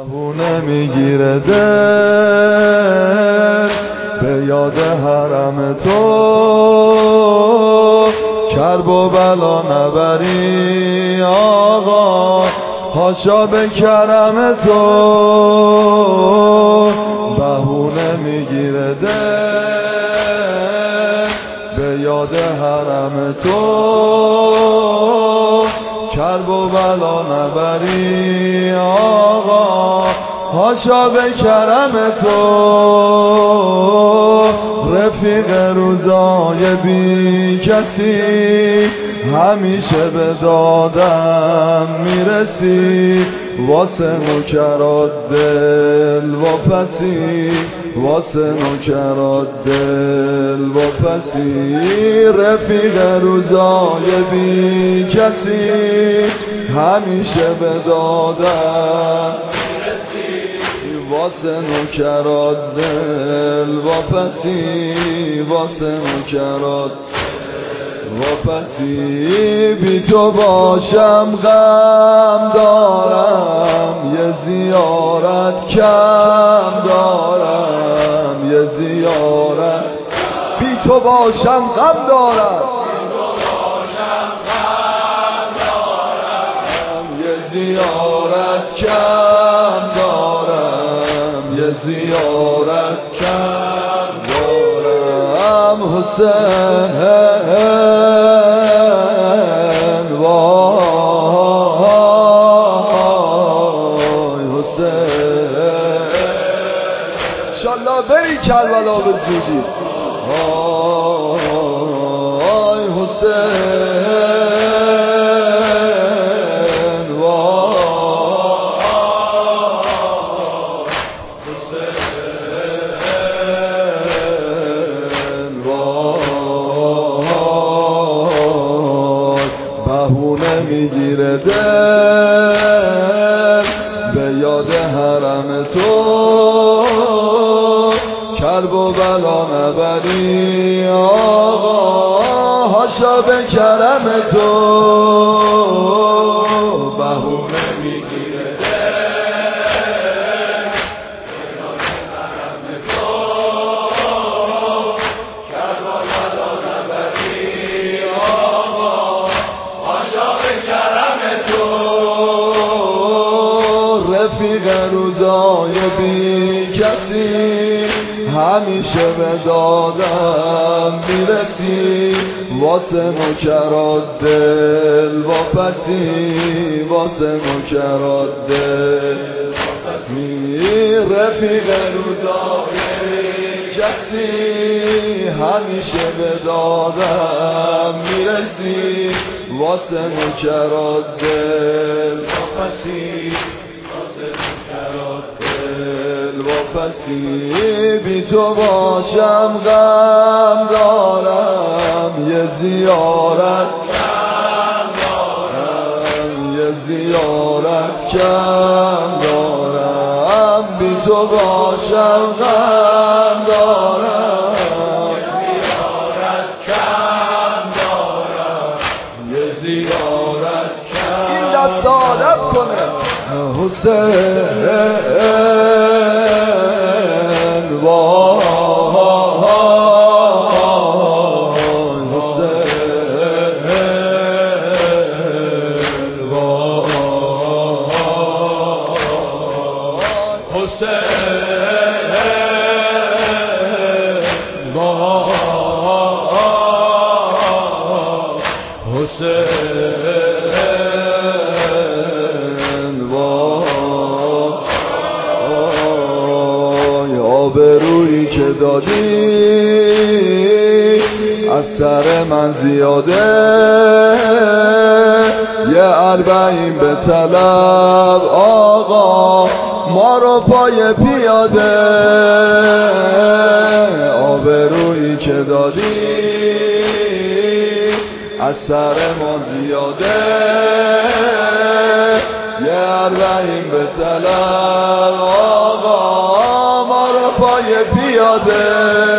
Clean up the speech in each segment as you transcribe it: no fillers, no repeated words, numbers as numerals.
بهونه میگیره دل به یاد حرم تو، کرب و بلا نبری آقا حاشا به کرم تو. بهونه میگیره دل به یاد حرم تو، کرب و بلا نبری آقا حاشا به کرم تو. رفیق روزای بی کسی همیشه به دادم میرسی، واسه نوکرات دل واپسی، واسه نوکرات دل واپسی. رفیق روزای بی کسی همیشه به دادم میرسی، واسه نوکرات دل واپسی، واسه نوکرات واپسی. بی تو باشم غم دارم، یه زیارت کم دارم، یه زیارت. بی تو باشم غم دارم، یه زیارت کم دارم، یه زیارت کم دارم. حسین انشالله بری کربلا به زودی. آی حسین بهونه میگیره دل به یاد حرم تو، کرب و بلا نبری آقا حاشا به کرم تو. بهونه میگیره دل به یاد حرم تو، کرب و بلا نبری آقا حاشا به کرم تو. رفیق روزای بی کسی همیشه به دادم میرسی، واسه نوکرات دل واپسی، واسه نوکرات دل واپسی. رفیق روزای کسی همیشه به دادم میرسی، واسه نوکرات دل واپسی، واسه نوکرات دل واپسی. بی تو باشم غم دارم، یه زیارت کم دارم، یه زیارت کم دارم. بی تو باشم غم دارم، یه زیارت کم دارم، یه زیارت کم. این دست آدم کنه حسین آبرویی که دادی از سر من زیاده، یه 40 به طلب آقا ما رو پای پیاده. آبرویی که دادی از سر ما زیاده، یه 40 به طلب آقا ما رو پای پیاده.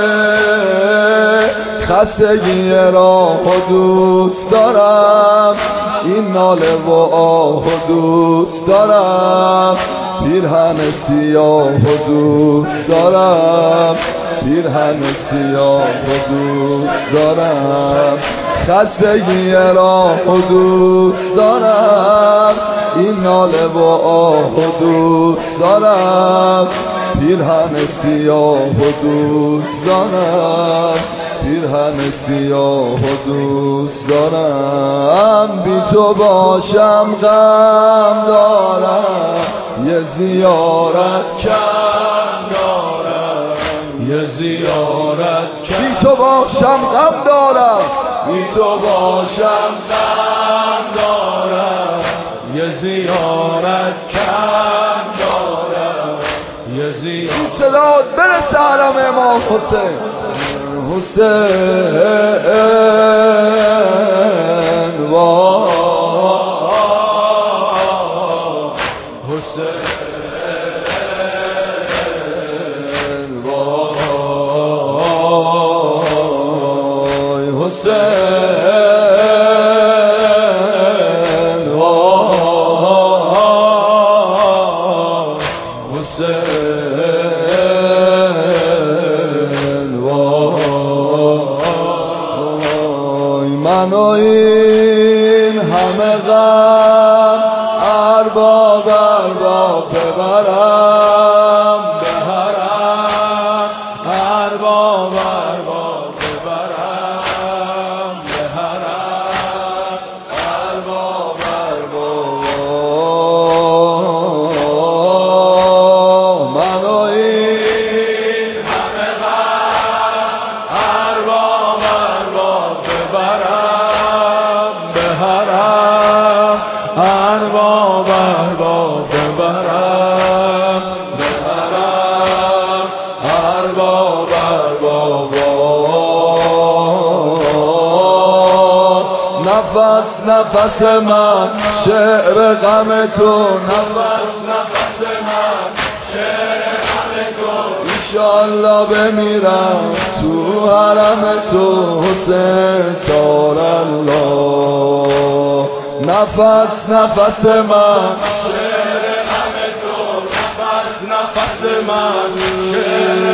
خستگی راه و دوست دارم، این ناله و آه و دوست دارم. پیرهن سیاه و دوست دارم، پیرهن سیاه و دوست دارم، خستگی راه و دوست دارم، این ناله و آه و دوست دارم، پیرهن سیاه و دوست دارم، پیرهن سیاه و دوست دارم، بی تو باشم غم دارم، یه زیارت کم دارم، یه زیارت کم، بی تو باشم غم دارم، بی تو باشم غم دارم، یه زیارت کم دارم، یه زیارت صدات برسه حرم امام حسین، حسین وای حسین وای حسین من و این همه غم ارباب ارباب ببرم به حرم، ارباب ارباب ببرم به حرم، ارباب ارباب من و این همه غم ارباب ارباب ببرم ارباب ارباب ببرم به حرم، ارباب ارباب نفس نفس من شعر غم تو، نفس نفس من شعر غم تو، ایشالله بمیرم تو حرم تو حسین سار الله، نفس نفس من شعر غم تو، نفس نفس من شعر